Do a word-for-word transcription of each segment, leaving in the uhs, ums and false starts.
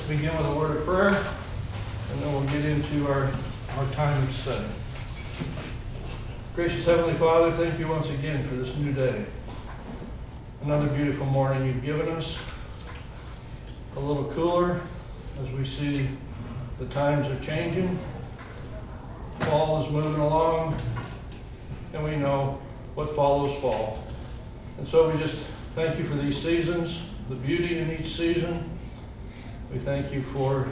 begin with a word of prayer, and then we'll get into our, our time of study. Gracious Heavenly Father, thank you once again for this new day. Another beautiful morning you've given us. A little cooler as we see the times are changing. Fall is moving along, and we know what follows fall. And so we just thank you for these seasons, the beauty in each season. We thank you for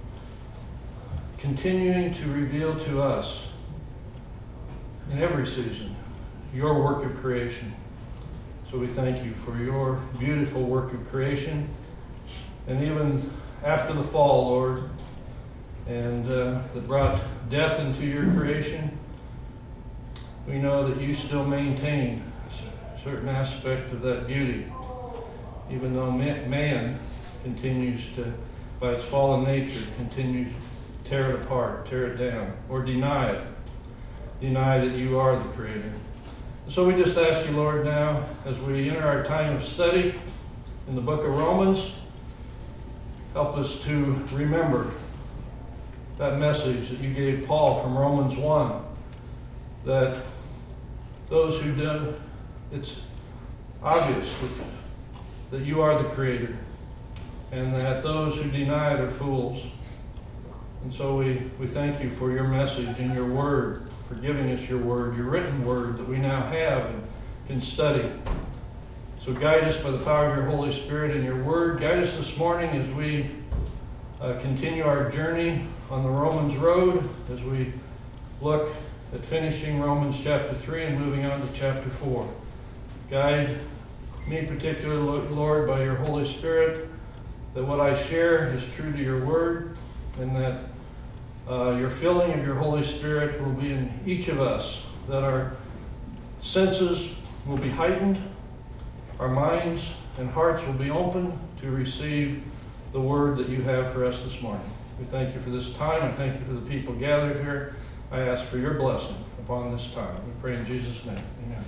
continuing to reveal to us in every season your work of creation. So we thank you for your beautiful work of creation. And even after the fall, Lord, and uh, that brought death into your creation, we know that you still maintain a certain aspect of that beauty, even though man continues to, by its fallen nature, continues to tear it apart, tear it down, or deny it, deny that you are the Creator. So we just ask you, Lord, now, as we enter our time of study in the book of Romans, help us to remember that message that you gave Paul from Romans one, that those who do, it's obvious that, that you are the Creator, and that those who deny it are fools. And so we, we thank you for your message and your word, for giving us your word, your written word that we now have and can study. So guide us by the power of your Holy Spirit and your word. Guide us this morning as we uh, continue our journey on the Romans road, as we look at finishing Romans chapter three and moving on to chapter four. Guide me particularly, Lord, by your Holy Spirit, that what I share is true to your word, and that uh, your filling of your Holy Spirit will be in each of us, that our senses will be heightened, our minds and hearts will be open to receive the word that you have for us this morning. We thank you for this time. I thank you for the people gathered here. I ask for your blessing upon this time. We pray in Jesus' name. Amen.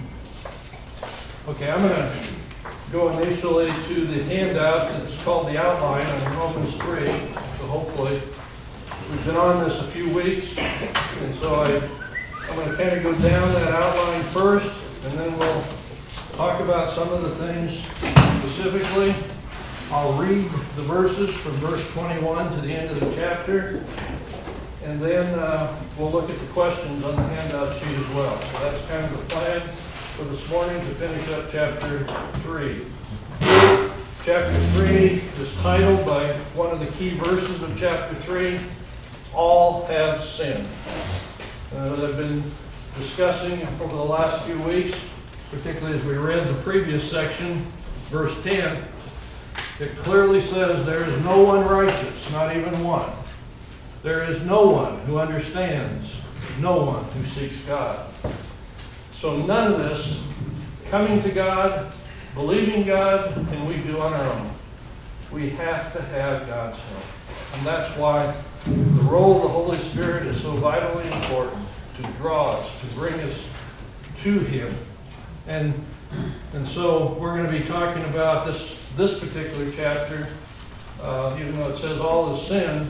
Okay, I'm going to go initially to the handout that's called the outline on Romans three. So hopefully, we've been on this a few weeks, and so I, I'm going to kind of go down that outline first, and then we'll talk about some of the things specifically. I'll read the verses from verse twenty-one to the end of the chapter, and then uh, we'll look at the questions on the handout sheet as well. So that's kind of the plan for this morning to finish up chapter three. Chapter three is titled by one of the key verses of chapter three, All Have Sinned. Uh, that I've been discussing over the last few weeks, particularly as we read the previous section, verse ten. It clearly says there is no one righteous, not even one. There is no one who understands, no one who seeks God. So none of this, coming to God, believing God, can we do on our own. We have to have God's help. And that's why the role of the Holy Spirit is so vitally important, to draw us, to bring us to Him. And, and so we're going to be talking about this, this particular chapter, uh, even though it says all is sin.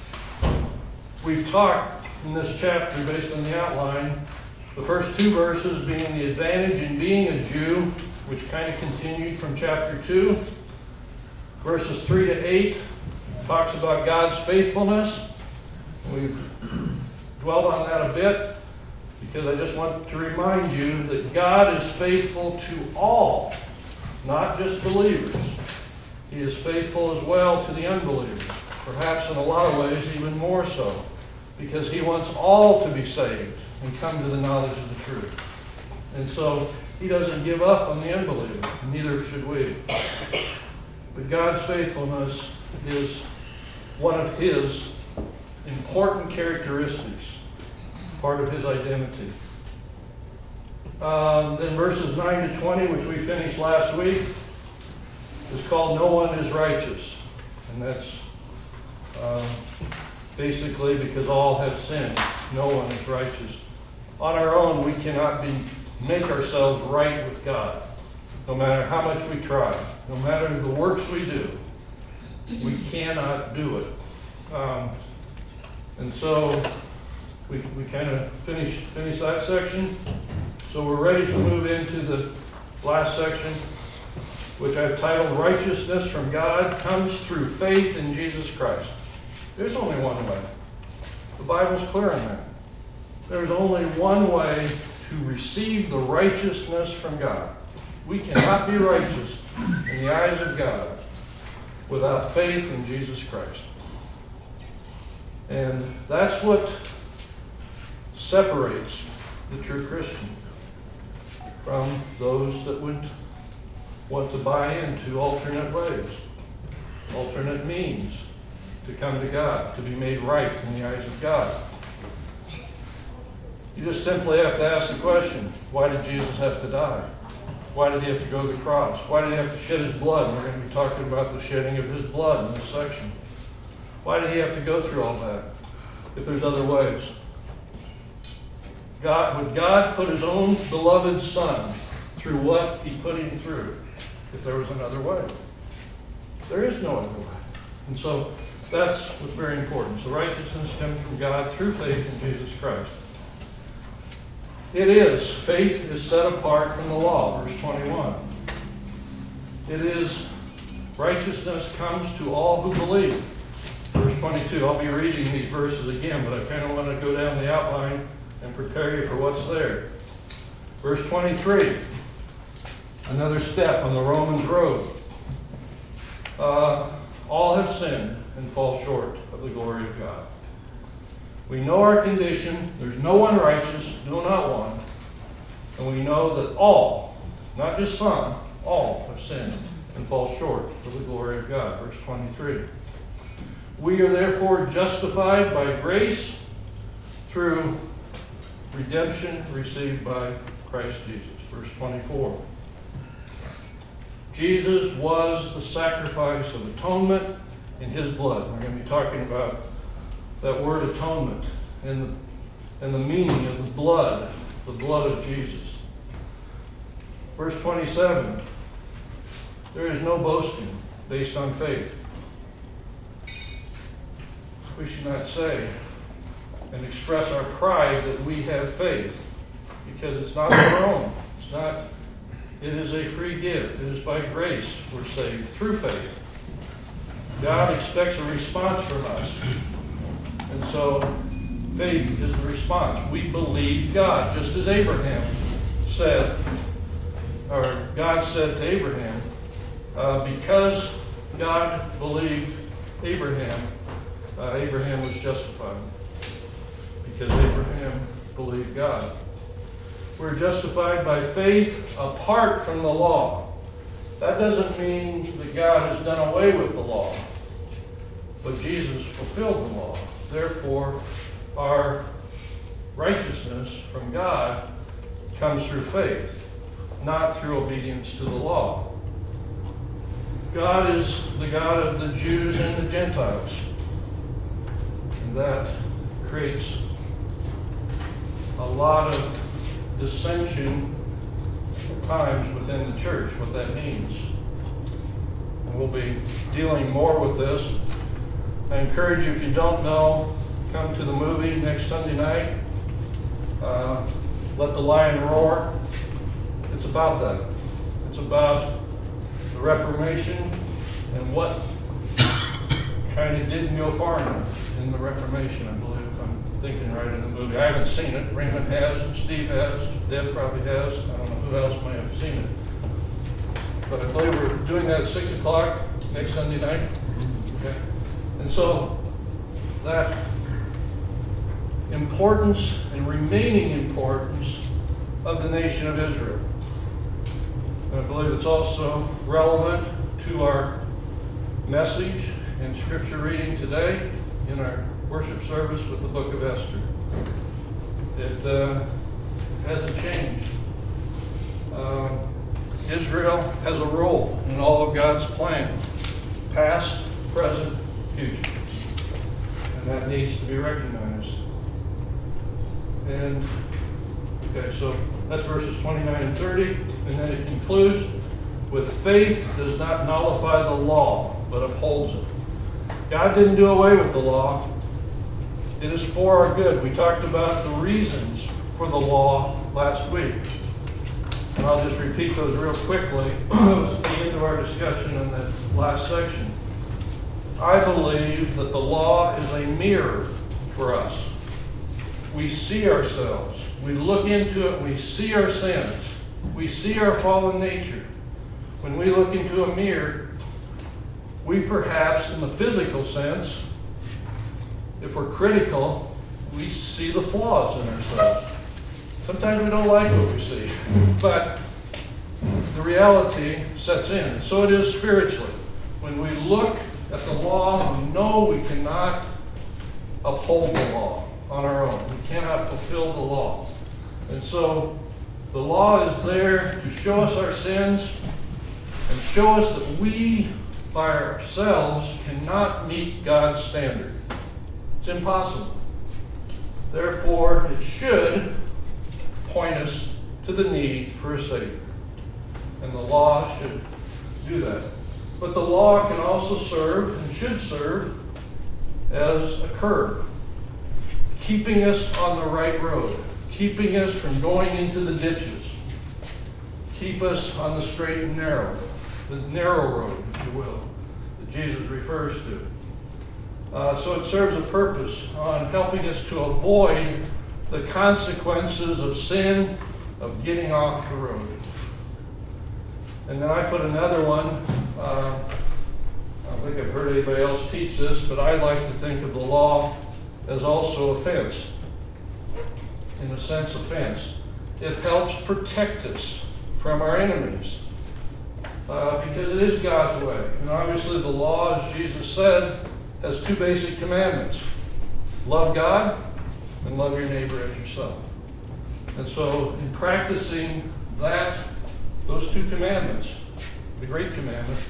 We've talked in this chapter, based on the outline, the first two verses being the advantage in being a Jew, which kind of continued from chapter two. Verses three to eight talks about God's faithfulness. We've dwelled on that a bit because I just want to remind you that God is faithful to all, not just believers. He is faithful as well to the unbelievers, perhaps in a lot of ways even more so, because He wants all to be saved and come to the knowledge of the truth. And so He doesn't give up on the unbeliever, neither should we. But God's faithfulness is one of His important characteristics, part of His identity. Um, then verses nine to twenty, which we finished last week, is called No One is Righteous. And that's uh, basically because all have sinned. No one is righteous. On our own, we cannot be, make ourselves right with God, no matter how much we try, no matter the works we do. We cannot do it. Um, and so we, we kind of finished finish that section. So we're ready to move into the last section, which I've titled Righteousness from God Comes Through Faith in Jesus Christ. There's only one way. The Bible's clear on that. There's only one way to receive the righteousness from God. We cannot be righteous in the eyes of God without faith in Jesus Christ. And that's what separates the true Christian from those that would want to buy into alternate ways, alternate means to come to God, to be made right in the eyes of God. You just simply have to ask the question, why did Jesus have to die? Why did he have to go to the cross? Why did he have to shed his blood? And we're going to be talking about the shedding of his blood in this section. Why did he have to go through all that if there's other ways? God, would God put his own beloved Son through what he put him through if there was another way? There is no other way. And so that's what's very important. So righteousness comes from God through faith in Jesus Christ. It is. Faith is set apart from the law, verse twenty-one. It is, righteousness comes to all who believe. Verse twenty-two, I'll be reading these verses again, but I kind of want to go down the outline and prepare you for what's there. Verse twenty-three, another step on the Romans road. Uh, all have sinned and fall short of the glory of God. We know our condition. There's no one righteous, no, not one. And we know that all, not just some, all have sinned and fall short of the glory of God. Verse twenty-three. We are therefore justified by grace through redemption received by Christ Jesus. Verse twenty-four. Jesus was the sacrifice of atonement in his blood. We're going to be talking about that word atonement and the, and the meaning of the blood, the blood of Jesus. Verse twenty-seven, there is no boasting based on faith. We should not say and express our pride that we have faith, because it's not our own. It's not, it is a free gift. It is by grace we're saved through faith. God expects a response from us. And so faith is the response. We believe God, just as Abraham said, or God said to Abraham, uh, because God believed Abraham, uh, Abraham was justified. Because Abraham believed God. We're justified by faith apart from the law. That doesn't mean that God has done away with the law, but Jesus fulfilled the law. Therefore, our righteousness from God comes through faith, not through obedience to the law. God is the God of the Jews and the Gentiles. And that creates a lot of dissension at times within the church, what that means. And we'll be dealing more with this. I encourage you, if you don't know, come to the movie next Sunday night. Uh, Let the Lion Roar. It's about that. It's about the Reformation and what kind of didn't go far enough in the Reformation, I believe, if I'm thinking right in the movie. I haven't seen it. Raymond has, and Steve has, Deb probably has. I don't know who else may have seen it. But I believe we're doing that at six o'clock next Sunday night. Okay. And so that importance and remaining importance of the nation of Israel. And I believe it's also relevant to our message and scripture reading today in our worship service with the book of Esther. It uh, hasn't changed. Uh, Israel has a role in all of God's plan, past, present, future. And that needs to be recognized. And, okay, so that's verses twenty-nine and thirty. And then it concludes with faith does not nullify the law, but upholds it. God didn't do away with the law. It is for our good. We talked about the reasons for the law last week. And I'll just repeat those real quickly at the end of our discussion in that last section. I believe that the law is a mirror for us. We see ourselves. We look into it. We see our sins. We see our fallen nature. When we look into a mirror, we perhaps, in the physical sense, if we're critical, we see the flaws in ourselves. Sometimes we don't like what we see, but the reality sets in. And so it is spiritually. When we look at the law, we know we cannot uphold the law on our own. We cannot fulfill the law. And so the law is there to show us our sins and show us that we, by ourselves, cannot meet God's standard. It's impossible. Therefore, it should point us to the need for a Savior. And the law should do that. But the law can also serve, and should serve, as a curb, keeping us on the right road, keeping us from going into the ditches, keep us on the straight and narrow, the narrow road, if you will, that Jesus refers to. Uh, so it serves a purpose on helping us to avoid the consequences of sin, of getting off the road. And then I put another one. Uh, I don't think I've heard anybody else teach this, but I like to think of the law as also a fence. In a sense, a fence. It helps protect us from our enemies. Uh, because it is God's way. And obviously the law, as Jesus said, has two basic commandments. Love God and love your neighbor as yourself. And so in practicing that, those two commandments, the great commandment,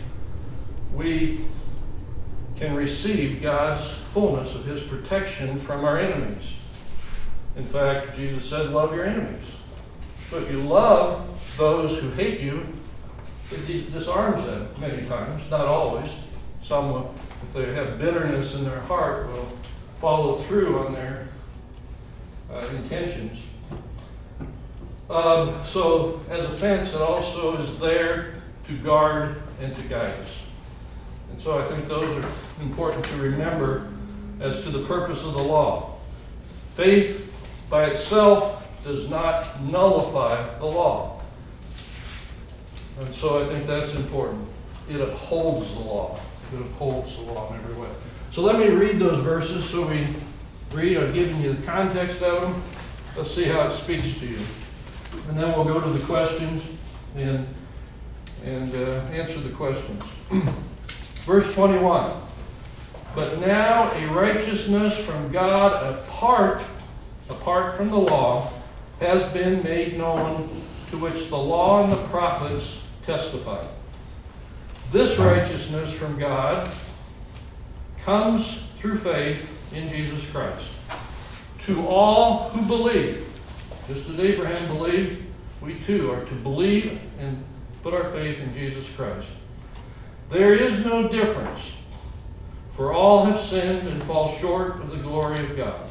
we can receive God's fullness of his protection from our enemies. In fact, Jesus said, love your enemies. So if you love those who hate you, it disarms them many times, not always. Some will, if they have bitterness in their heart, will follow through on their uh, intentions. Um, so as a fence, it also is there to guard and to guide us. And so I think those are important to remember as to the purpose of the law. Faith by itself does not nullify the law. And so I think that's important. It upholds the law. It upholds the law in every way. So let me read those verses so we read. I've given you the context of them. Let's see how it speaks to you. And then we'll go to the questions and, and uh, answer the questions. Verse twenty-one. But now a righteousness from God apart, apart from the law has been made known, to which the law and the prophets testify. This righteousness from God comes through faith in Jesus Christ. To all who believe, just as Abraham believed, we too are to believe and put our faith in Jesus Christ. There is no difference, for all have sinned and fall short of the glory of God,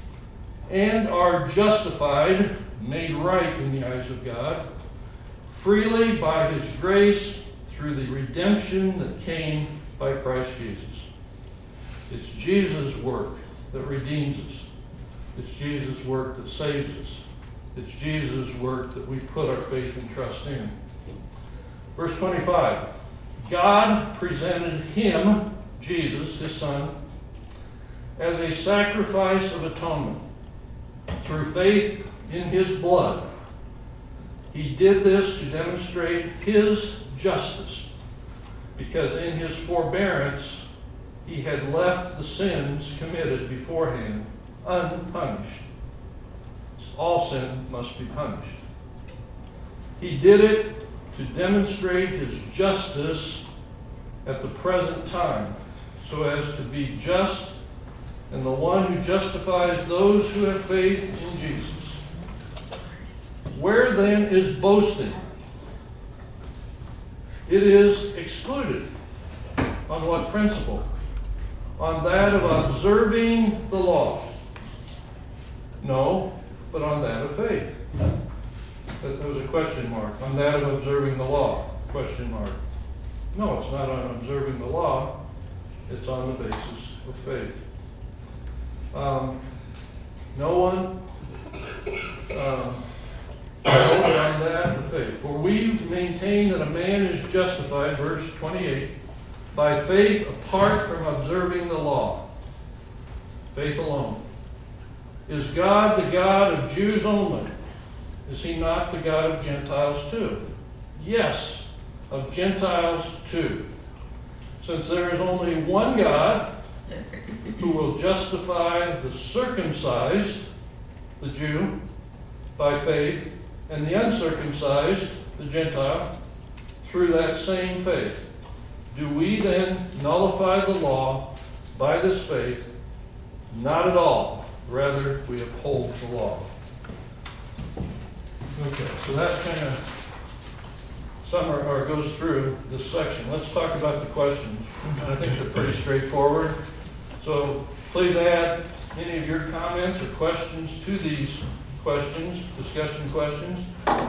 and are justified, made right in the eyes of God, freely by his grace through the redemption that came by Christ Jesus. It's Jesus' work that redeems us. It's Jesus' work that saves us. It's Jesus' work that we put our faith and trust in. Verse twenty-five. God presented him, Jesus, his Son, as a sacrifice of atonement through faith in his blood. He did this to demonstrate his justice, because in his forbearance he had left the sins committed beforehand unpunished. All sin must be punished. He did it to demonstrate his justice at the present time, so as to be just and the one who justifies those who have faith in Jesus. Where then is boasting? It is excluded. On what principle? on that of observing the law? No, but on that of faith. That was a question mark. On that of observing the law? Question mark. No, it's not on observing the law. It's on the basis of faith. Um, no one um, on that of faith. For we maintain that a man is justified, verse twenty-eight, by faith apart from observing the law. Faith alone. Is God the God of Jews only? Is he not the God of Gentiles too? Yes, of Gentiles too. Since there is only one God who will justify the circumcised, the Jew, by faith, and the uncircumcised, the Gentile, through that same faith. Do we then nullify the law by this faith? Not at all. Rather, we uphold the law. Okay, so that kind of summer or goes through this section. Let's talk about the questions. I think they're pretty straightforward. So please add any of your comments or questions to these questions, discussion questions.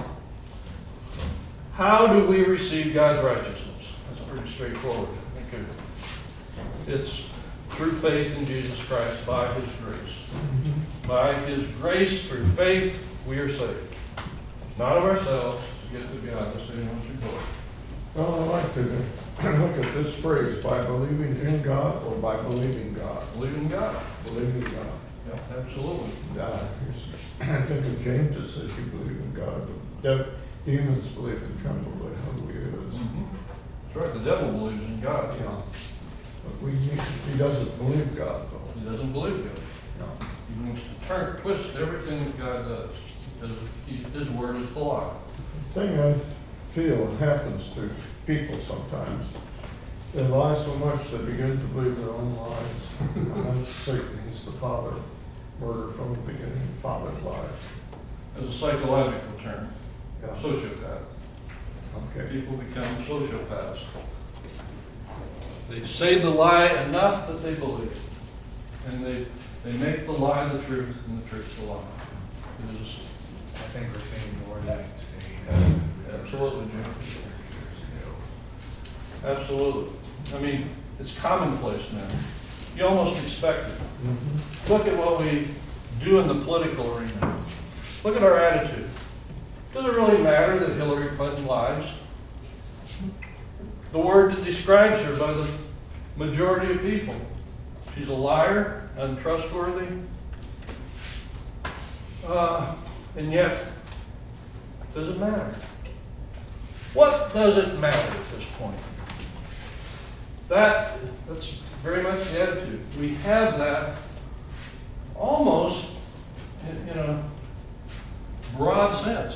How do we receive God's righteousness? That's pretty straightforward. I think it's through faith in Jesus Christ by His grace. By His grace, through faith, we are saved. Not of ourselves, to get to God. That's anyone's report. Well, I like to look at this phrase, by believing in God or by believing God. Believing God. Believing God. Yeah, absolutely. Uh, I think of James, it says you believe in God. The demons believe and tremble at who He is. Mm-hmm. That's right. The devil believes in God. Yeah. But we need, he doesn't believe God, though. He doesn't believe God. No. He wants to turn, twist everything that God does. Because he, His word is the lie. The thing I feel happens to people sometimes, they lie so much they begin to believe their own lies. And that's Satan. He's the father. Murder from the beginning. Father lies. As a psychological term, Yeah. sociopath. Okay. People become sociopaths. They say the lie enough that they believe. And they, they make the lie the truth and the truth the lie. It is, I think we're seeing more of that today. absolutely, Jim. Absolutely. I mean, it's commonplace now. You almost expect it. Mm-hmm. Look at what we do in the political arena. Look at our attitude. Does it really matter that Hillary Clinton lies? The word that describes her by the majority of people. She's a liar, untrustworthy. Uh, and yet, does it matter? What does it matter at this point? That, that's very much the attitude. We have that almost in, in a broad sense.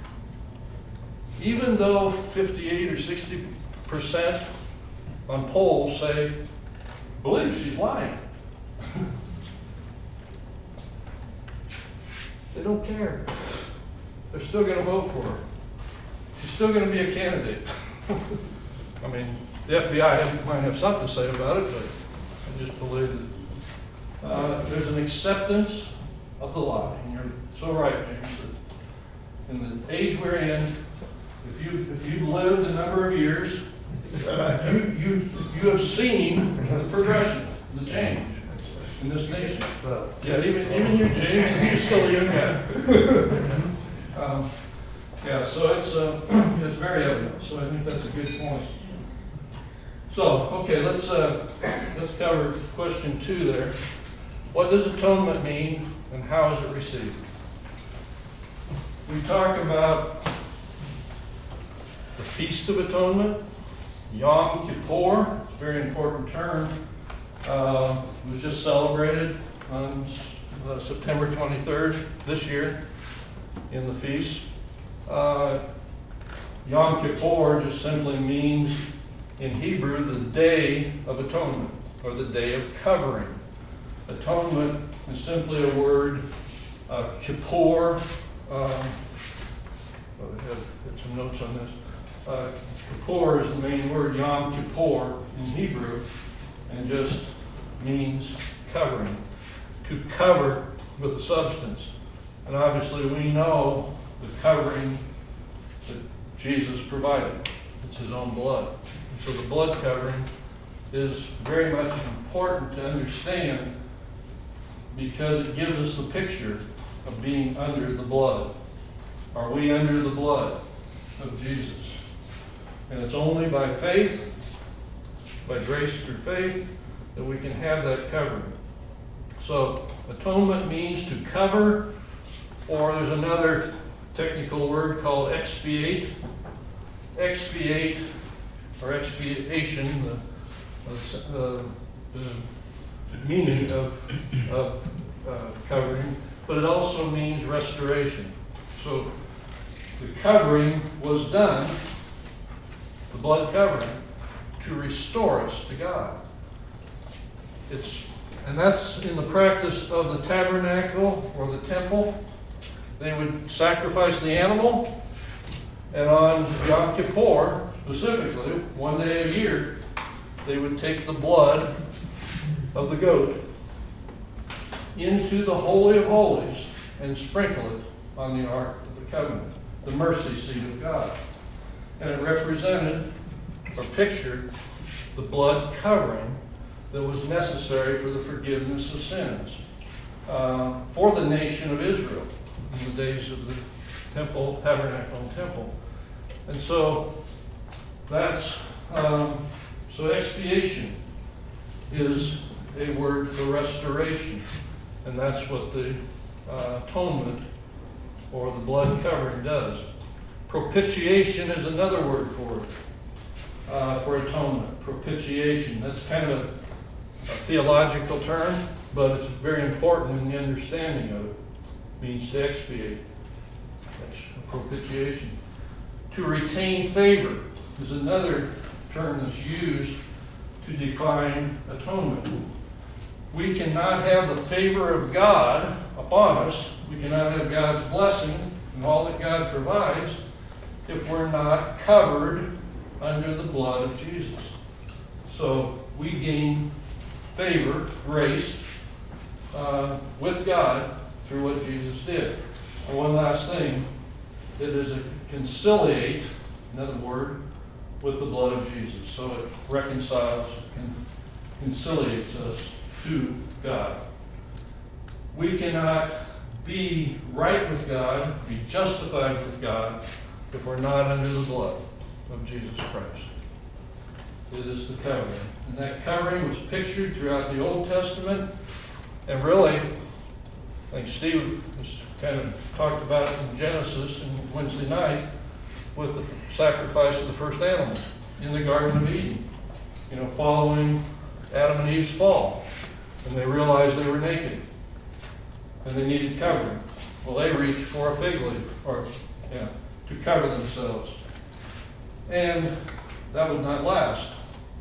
Even though fifty-eight or sixty percent on polls say, believe she's lying. They don't care. They're still going to vote for her. She's still going to be a candidate. I mean, the F B I have, might have something to say about it, but I just believe that uh, there's an acceptance of the lie. And you're so right, James, that in the age we're in, if you if you've lived a number of years, you you you have seen the progression, the change in this nation. Yeah, even even you, James, you're still a young guy. um, yeah, so it's uh, it's very evident. So I think that's a good point. So okay, let's uh, let's cover question two there. What does atonement mean, and how is it received? We talk about the Feast of Atonement, Yom Kippur, it's a very important term. Uh, it was just celebrated on uh, September twenty-third this year in the feast. Uh, Yom Kippur just simply means in Hebrew the Day of Atonement or the Day of Covering. Atonement is simply a word, uh, Kippur. Um, oh, I have, have some notes on this. Uh, Kippur is the main word, Yom Kippur in Hebrew, and just means covering, to cover with a substance. And obviously we know the covering that Jesus provided. It's his own blood. And so the blood covering is very much important to understand because it gives us the picture of being under the blood. Are we under the blood of Jesus? And it's only by faith, by grace through faith, that we can have that covering. So atonement means to cover, or there's another technical word called expiate. Expiate, or expiation, the, the, the meaning of, of uh, covering, but it also means restoration. So the covering was done, the blood covering, to restore us to God. It's, and that's in the practice of the tabernacle or the temple. They would sacrifice the animal, and on Yom Kippur, specifically, one day a year, they would take the blood of the goat into the Holy of Holies and sprinkle it on the Ark of the Covenant, the mercy seat of God. And it represented or pictured the blood covering that was necessary for the forgiveness of sins uh, for the nation of Israel in the days of the temple, tabernacle, and temple. And so that's, um, so expiation is a word for restoration. And that's what the uh, atonement or the blood covering does. Propitiation is another word for it, uh, for atonement. Propitiation. That's kind of a, a theological term, but it's very important in the understanding of it. It means to expiate. That's propitiation. To retain favor is another term that's used to define atonement. We cannot have the favor of God upon us. We cannot have God's blessing and all that God provides if we're not covered under the blood of Jesus. So we gain favor, grace, uh, with God through what Jesus did. And one last thing, it is a conciliate, another word, with the blood of Jesus. So it reconciles, con- conciliates us to God. We cannot be right with God, be justified with God, if we're not under the blood of Jesus Christ. It is the covering. And that covering was pictured throughout the Old Testament. And really, I think Steve has kind of talked about it in Genesis and Wednesday night with the sacrifice of the first animal in the Garden of Eden. You know, following Adam and Eve's fall. And they realized they were naked. And they needed covering. Well, they reached for a fig leaf, or, yeah, to cover themselves. And that would not last.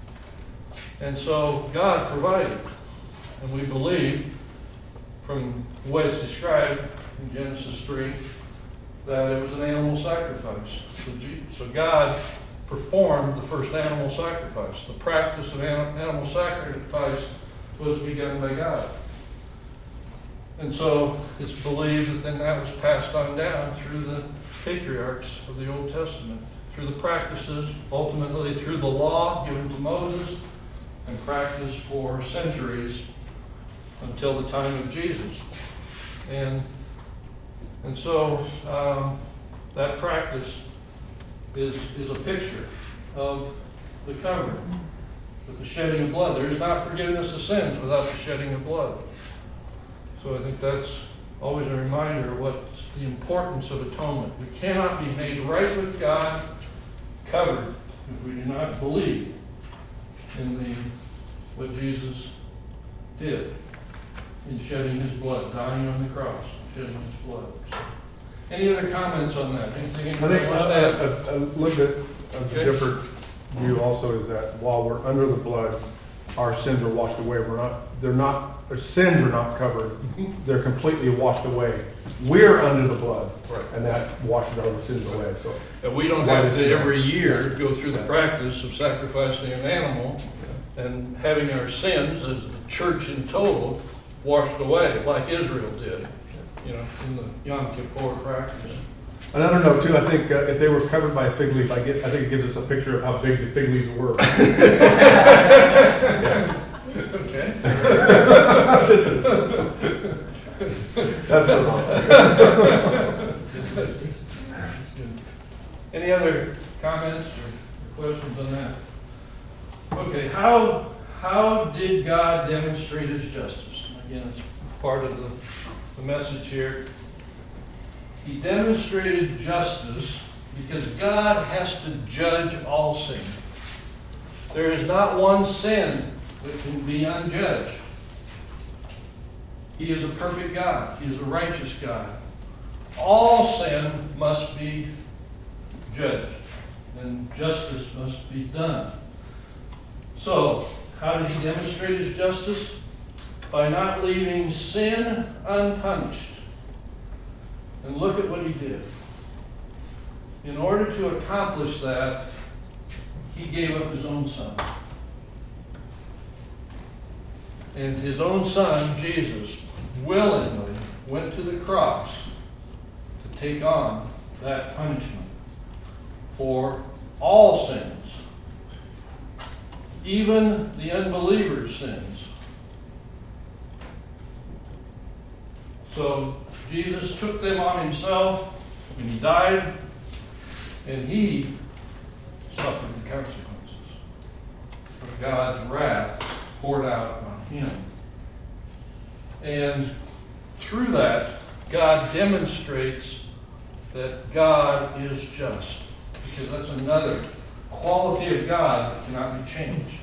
And so God provided. And we believe, from the way it's described in Genesis three, that it was an animal sacrifice. So God performed the first animal sacrifice. The practice of animal sacrifice was begun by God. And so it's believed that then that was passed on down through the patriarchs of the Old Testament, through the practices, ultimately through the law given to Moses, and practiced for centuries until the time of Jesus. And, and so um, that practice is, is a picture of the covering with the shedding of blood. There is not forgiveness of sins without the shedding of blood. So I think that's always a reminder of what's the importance of atonement. We cannot be made right with God covered if we do not believe in the what Jesus did in shedding his blood, dying on the cross, shedding his blood. So, any other comments on that? Anything I anybody think wants to a, add? a, a little bit of Okay. a different view also is that while we're under the blood, our sins are washed away. We're not, they're not, our sins are not covered. They're completely washed away. We're under the blood, Right. and that washes our sins away. So And we don't Why have does to it- every year go through the practice of sacrificing an animal and having our sins as the church in total washed away, like Israel did, you know, in the Yom Kippur practice. And I don't know too, I think uh, if they were covered by a fig leaf, I get, I think it gives us a picture of how big the fig leaves were. Yeah. Okay. That's the wrong. Any other comments or questions on that? Okay, how, how did God demonstrate his justice? Again, it's part of the, the message here. He demonstrated justice because God has to judge all sin. There is not one sin that can be unjudged. He is a perfect God. He is a righteous God. All sin must be judged, and justice must be done. So, how did he demonstrate his justice? By not leaving sin unpunished. And look at what he did. In order to accomplish that, he gave up his own son. And his own son, Jesus, willingly went to the cross to take on that punishment for all sins, even the unbeliever's sins. So Jesus took them on himself when he died, and he suffered the consequences of God's wrath poured out on him. And through that, God demonstrates that God is just, because that's another quality of God that cannot be changed.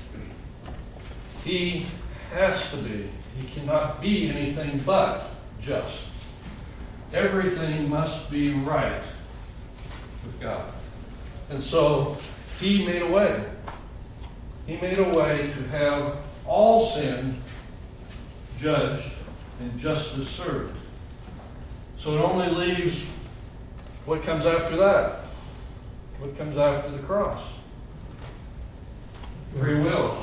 He has to be. He cannot be anything but just. Everything must be right with God. And so he made a way. He made a way to have all sin judged and justice served. So it only leaves what comes after that. What comes after the cross? Free will.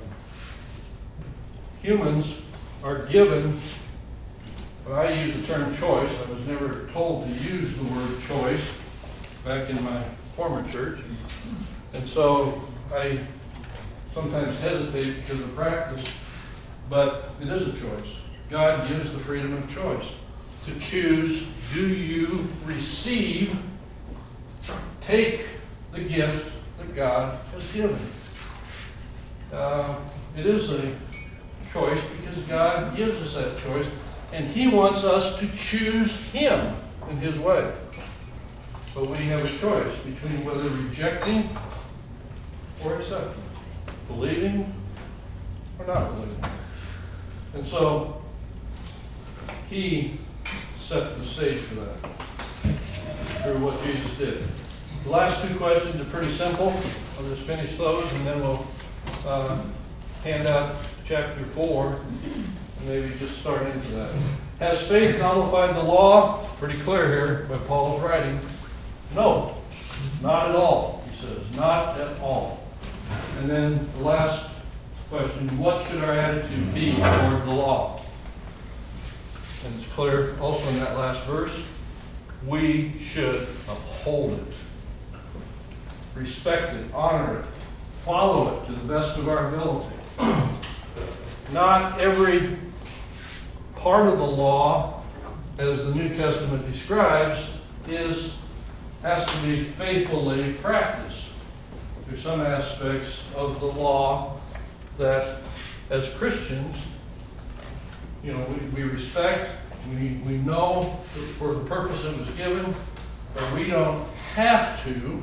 Humans are given, well, I use the term choice. I was never told to use the word choice back in my former church. And so I sometimes hesitate because of practice, but it is a choice. God gives the freedom of choice to choose, do you receive, take the gift that God has given. Uh, it is a choice because God gives us that choice, and he wants us to choose him in his way. But we have a choice between whether rejecting or accepting, believing or not believing. And so he set the stage for that through what Jesus did. The last two questions are pretty simple. I'll just finish those and then we'll uh, hand out chapter four and maybe just start into that. Has faith nullified the law? Pretty clear here by Paul's writing. No, not at all, he says. Not at all. And then the last question, what should our attitude be toward the law? And it's clear also in that last verse, we should uphold it, respect it, honor it, follow it to the best of our ability. Not every part of the law, as the New Testament describes, is has to be faithfully practiced. There's some aspects of the law that, as Christians, you know, we, we respect, we, we know for the purpose it was given, but we don't have to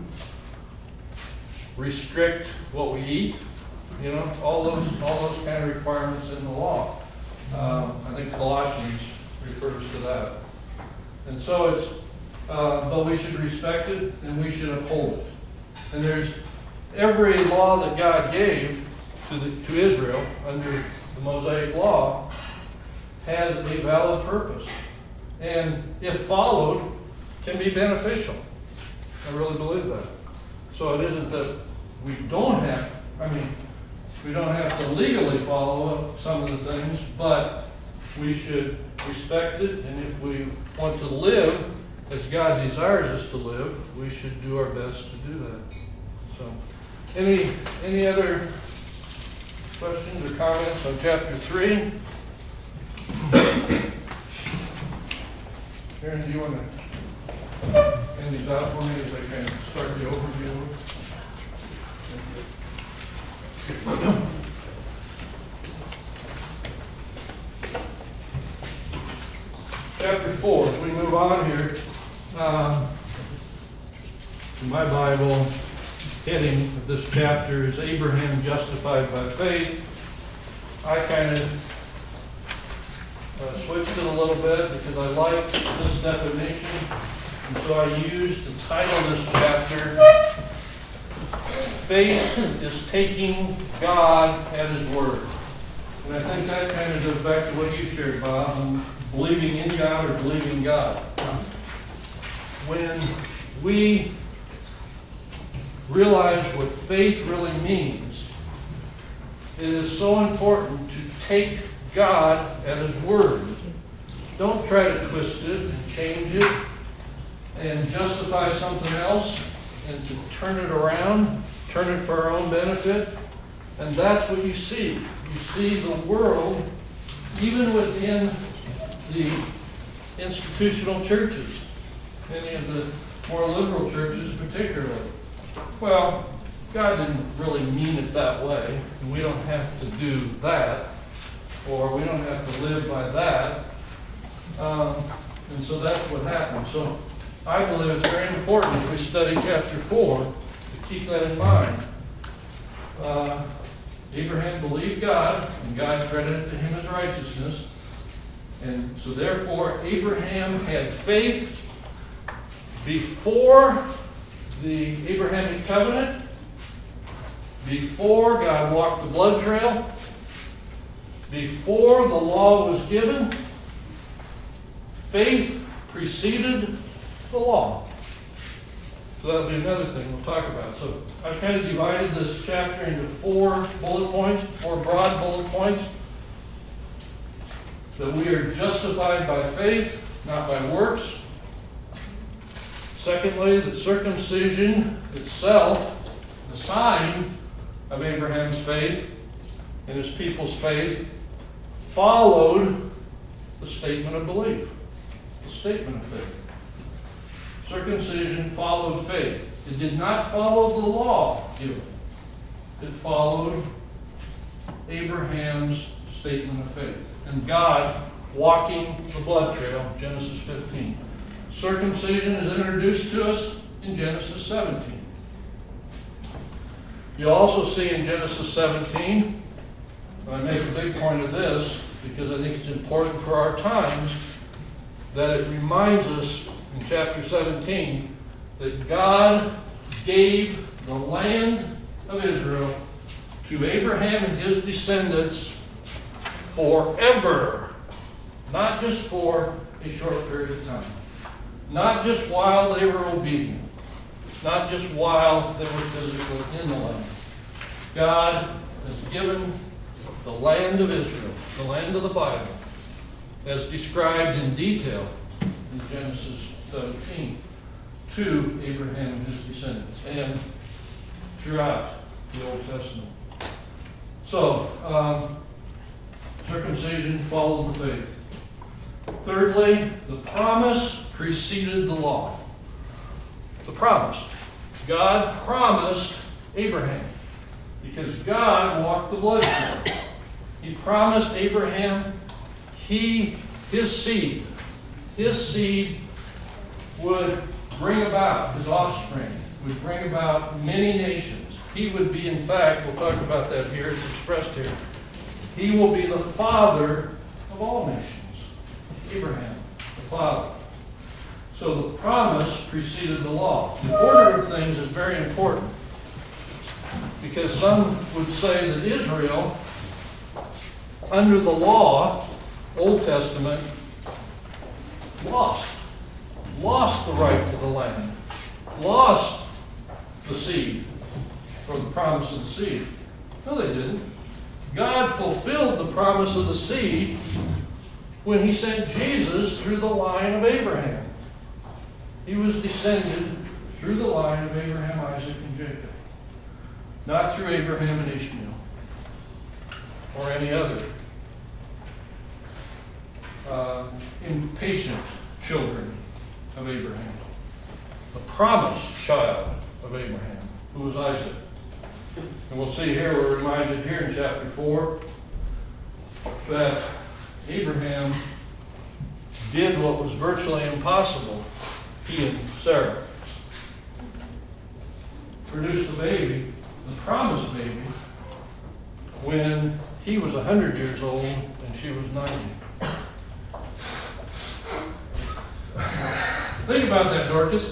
restrict what we eat, you know, all those all those kind of requirements in the law. Um, I think Colossians refers to that. And so it's, uh, but we should respect it and we should uphold it. And there's every law that God gave to, the, to Israel under the Mosaic Law has a valid purpose. And if followed, can be beneficial. I really believe that. So it isn't that we don't have, I mean, We don't have to legally follow some of the things, but we should respect it, and if we want to live as God desires us to live, we should do our best to do that. So, any, any other questions or comments on chapter three? Karen, do you want to hand these out for me as I kind of start the overview? Chapter four, as we move on here, um, in my Bible, heading of this chapter is Abraham justified by faith. I kind of uh, switched it a little bit because I liked this definition, and so I used the title of this chapter, Faith is Taking God at His Word. And I think that kind of goes back to what you shared, Bob, and believing in God or believing God. When we realize what faith really means, it is so important to take God at His Word. Don't try to twist it and change it and justify something else and to turn it around, turn it for our own benefit. And that's what you see. You see the world, even within the institutional churches, many of the more liberal churches particularly. Well, God didn't really mean it that way, and we don't have to do that, or we don't have to live by that. Um, and so that's what happened. So I believe it's very important as we study chapter four to keep that in mind. Uh, Abraham believed God, and God credited to him as righteousness. And so therefore, Abraham had faith before the Abrahamic covenant, before God walked the blood trail, before the law was given. Faith preceded the law. So that'll be another thing we'll talk about. So I've kind of divided this chapter into four bullet points, four broad bullet points. That we are justified by faith, not by works. Secondly, that circumcision itself, the sign of Abraham's faith and his people's faith, followed the statement of belief, the statement of faith. Circumcision followed faith. It did not follow the law given. It followed Abraham's statement of faith. And God walking the blood trail, Genesis fifteen. Circumcision is introduced to us in Genesis seventeen. You'll also see in Genesis seventeen, and I make a big point of this because I think it's important for our times, that it reminds us in chapter seventeen that God gave the land of Israel to Abraham and his descendants forever, not just for a short period of time, not just while they were obedient, not just while they were physically in the land. God has given the land of Israel, the land of the Bible, as described in detail in Genesis seventeen, to Abraham and his descendants, and throughout the Old Testament. So, um, circumcision followed the faith. Thirdly, the promise preceded the law. The promise. God promised Abraham, because God walked the blood trail. He promised Abraham he, his seed, his seed would bring about, his offspring, would bring about many nations. He would be, in fact, we'll talk about that here, it's expressed here, he will be the father of all nations. Abraham, the father. So the promise preceded the law. The order of things is very important, because some would say that Israel, under the law, Old Testament, lost. Lost the right to the land. Lost the seed, or the promise of the seed. No, they didn't. God fulfilled the promise of the seed when he sent Jesus through the line of Abraham. He was descended through the line of Abraham, Isaac, and Jacob. Not through Abraham and Ishmael or any other uh, impatient children of Abraham. The promised child of Abraham, who was Isaac. And we'll see here, we're reminded here in chapter four, that Abraham did what was virtually impossible. He and Sarah produced a baby, the promised baby, when he was one hundred years old and she was ninety. Think about that, Dorcas.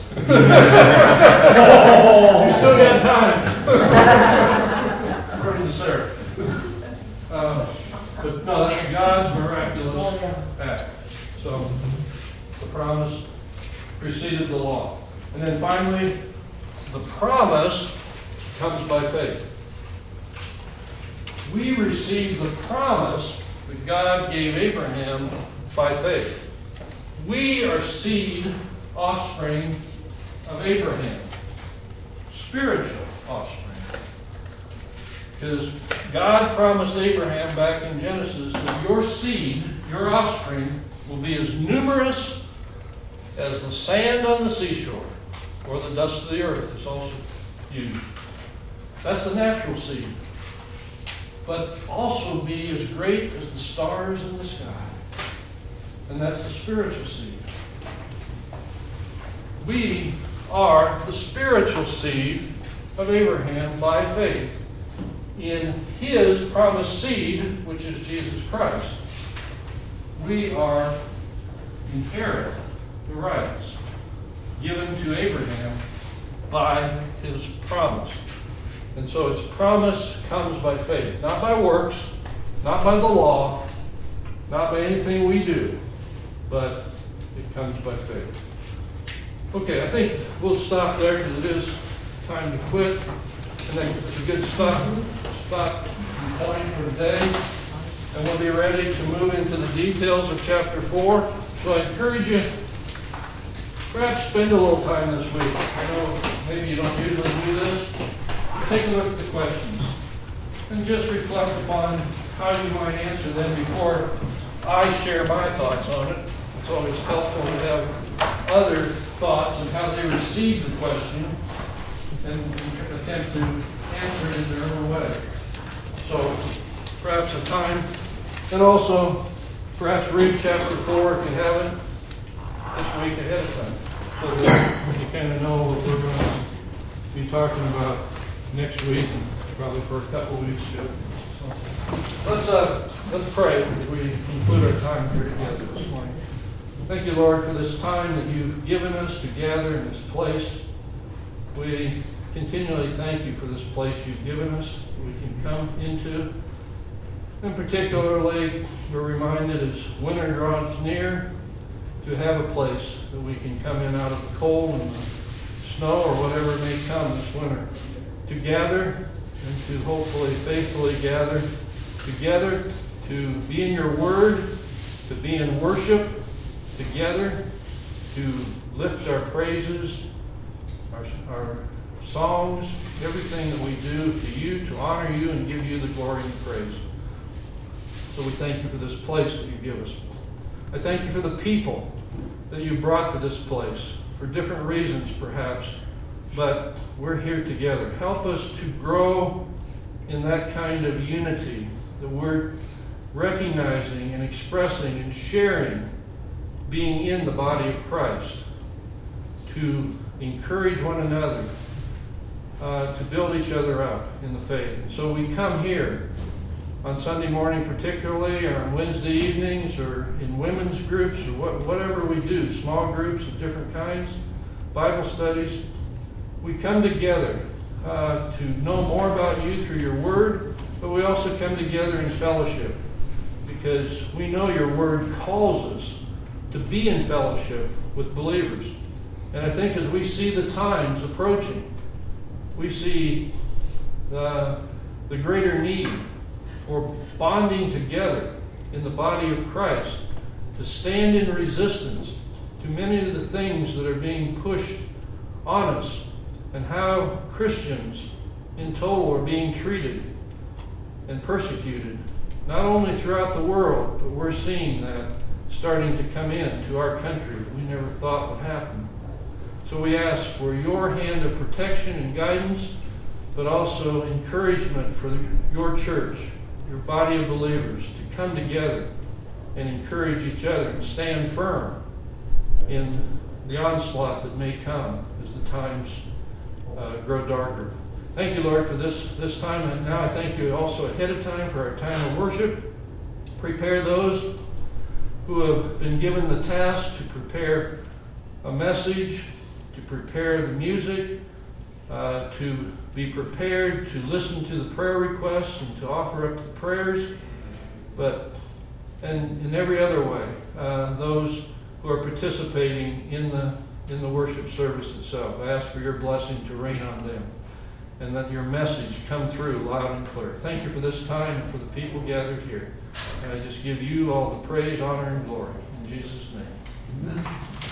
You still got time. According to Sarah. Uh, but no, that's God's miraculous act. So the promise preceded the law. And then finally, the promise comes by faith. We receive the promise that God gave Abraham by faith. We are seed offspring of Abraham. Spiritual offspring. Because God promised Abraham back in Genesis that your seed, your offspring, will be as numerous as the sand on the seashore, or the dust of the earth is also used. That's the natural seed. But also be as great as the stars in the sky. And that's the spiritual seed. We are the spiritual seed of Abraham by faith in his promised seed, which is Jesus Christ. We are inherit the rights given to Abraham by his promise. And so its promise comes by faith, not by works, not by the law, not by anything we do, but it comes by faith. Okay, I think we'll stop there because it is time to quit. And then it's a good stop, stop point for today. And we'll be ready to move into the details of chapter four. So I encourage you, perhaps spend a little time this week. I know maybe you don't usually do this. Take a look at the questions and just reflect upon how you might answer them before I share my thoughts on it. It's always helpful to have other thoughts and how they receive the question and attempt to answer it in their own way. So perhaps a time, and also perhaps read chapter four if you haven't this week ahead of time, so that you kind of know what we're going to be talking about next week, and probably for a couple of weeks too. So let's uh, let's pray as we conclude our time here together this morning. Thank you, Lord, for this time that you've given us to gather in this place. We continually thank you for this place you've given us, we can come into. And particularly, we're reminded as winter draws near to have a place that we can come in out of the cold and the snow or whatever may come this winter, to gather and to hopefully faithfully gather together, to be in your word, to be in worship together, to lift our praises, our, our songs, everything that we do to you, to honor you and give you the glory and praise. So we thank you for this place that you give us. I thank you for the people that you brought to this place for different reasons perhaps, but we're here together. Help us to grow in that kind of unity that we're recognizing and expressing and sharing, being in the body of Christ, to encourage one another, uh, to build each other up in the faith. And so we come here on Sunday morning particularly, or on Wednesday evenings, or in women's groups, or what, whatever we do, small groups of different kinds, Bible studies. We come together uh, to know more about you through your word, but we also come together in fellowship because we know your word calls us to be in fellowship with believers. And I think as we see the times approaching, we see the the greater need for bonding together in the body of Christ to stand in resistance to many of the things that are being pushed on us, and how Christians in total are being treated and persecuted, not only throughout the world, but we're seeing that starting to come in to our country that we never thought would happen. So we ask for your hand of protection and guidance, but also encouragement for the, your church, your body of believers, to come together and encourage each other and stand firm in the onslaught that may come as the times uh, grow darker. Thank you, Lord, for this, this time. And now I thank you also ahead of time for our time of worship. Prepare those who have been given the task to prepare a message, to prepare the music, uh, to be prepared to listen to the prayer requests and to offer up the prayers, but and in every other way, uh, those who are participating in the in the worship service itself. I ask for your blessing to rain on them, and that your message come through loud and clear. Thank you for this time and for the people gathered here. And I just give you all the praise, honor, and glory. In Jesus' name. Amen.